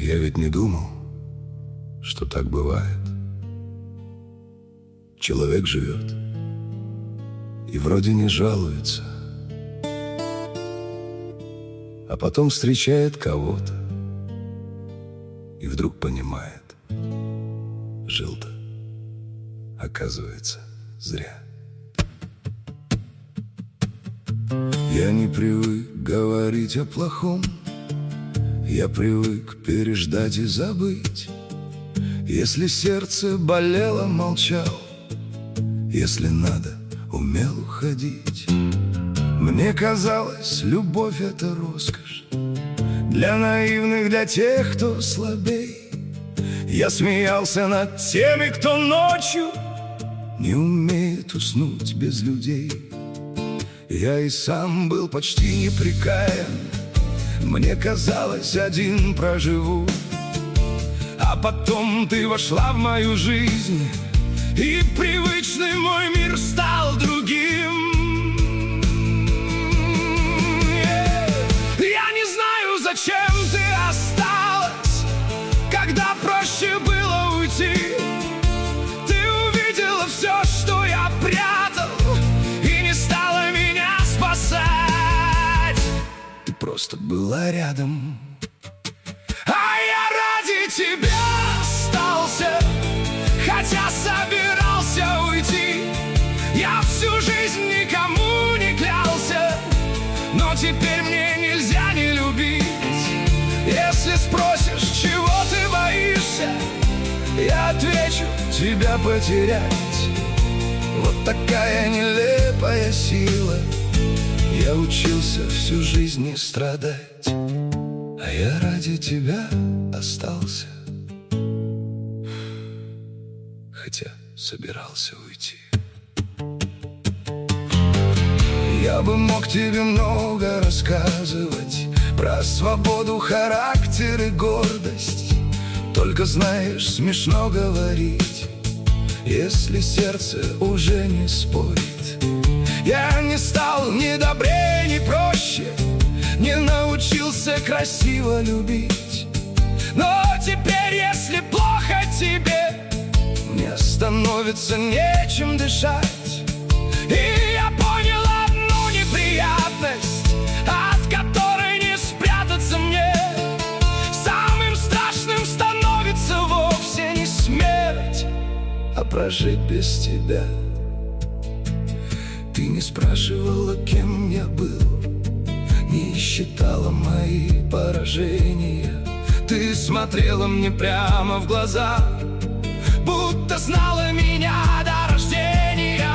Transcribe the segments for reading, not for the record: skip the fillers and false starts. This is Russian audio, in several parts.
Я ведь не думал, что так бывает. Человек живет и вроде не жалуется, а потом встречает кого-то и вдруг понимает: жил-то, оказывается, зря. Я не привык говорить о плохом, я привык переждать и забыть. Если сердце болело, молчал, если надо, умел уходить. Мне казалось, любовь — это роскошь для наивных, для тех, кто слабей. Я смеялся над теми, кто ночью не умеет уснуть без людей. Я и сам был почти неприкаян, мне казалось, один проживу. А потом ты вошла в мою жизнь, и привычный мой мир стал другим. Я не знаю, зачем ты осталась, когда проще было уйти. Ты увидела все, что я прятал, и не стала меня спасать. Ты просто была рядом, а я ради тебя остался, хотя собирался уйти. Я всю жизнь никому не клялся, но теперь мне нельзя не любить. Если спросишь, чего ты боишься, я отвечу: тебя потерять. Вот такая нелепая сила. Я учился всю жизнь не страдать, а я ради тебя остался, хотя собирался уйти. Я бы мог тебе много рассказывать про свободу, характер и гордость. Только знаешь, смешно говорить, если сердце уже не спорит. Я не стал ни добрее, ни проще, не научился красиво любить. Но теперь, если плохо тебе, мне становится нечем дышать. И я понял одну неприятность, от которой не спрятаться мне. Самым страшным становится вовсе не смерть, а прожить без тебя. Ты не спрашивала, кем я был, не считала мои поражения. Ты смотрела мне прямо в глаза, будто знала меня до рождения.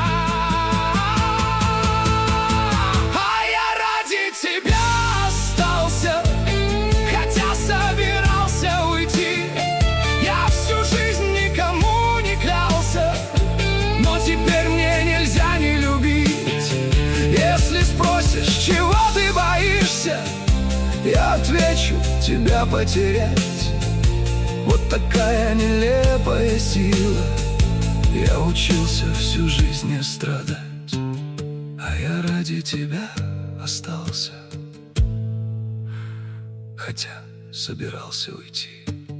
А я ради тебя остался, хотя собирался уйти. Я всю жизнь никому не клялся, но теперь мне нельзя не любить. Если спросишь, чего ты боишься, я отвечу: тебя потерять. Вот такая нелепая сила. Я учился всю жизнь не страдать, а я ради тебя остался, хотя собирался уйти.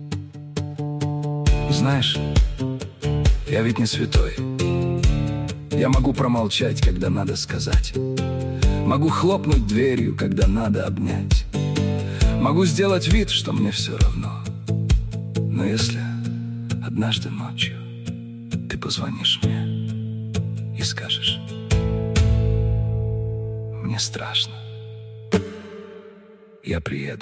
Знаешь, я ведь не святой. Я могу промолчать, когда надо сказать. Могу хлопнуть дверью, когда надо обнять. Могу сделать вид, что мне все равно. Но если однажды ночью ты позвонишь мне и скажешь: мне страшно, я приеду.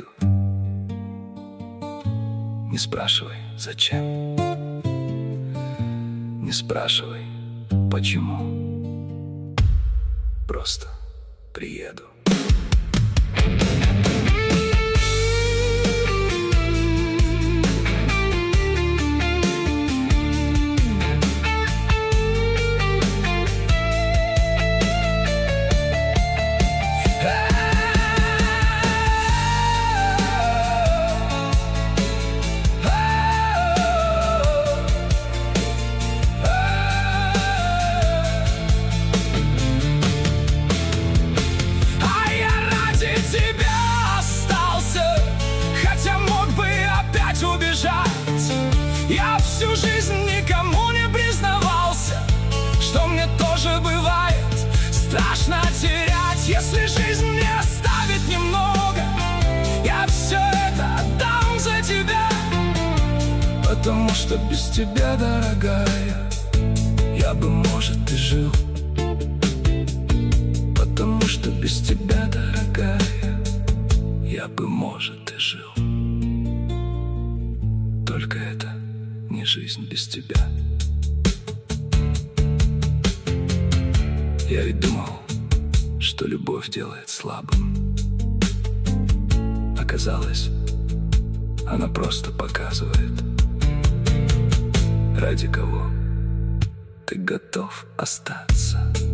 Не спрашивай, зачем. Не спрашивай, почему. Просто приеду. Потому что без тебя, дорогая, я бы, может, и жил. Потому что без тебя, дорогая, я бы, может, и жил. Только это не жизнь без тебя. Я ведь думал, что любовь делает слабым. Оказалось, она просто показывает, ради кого ты готов остаться.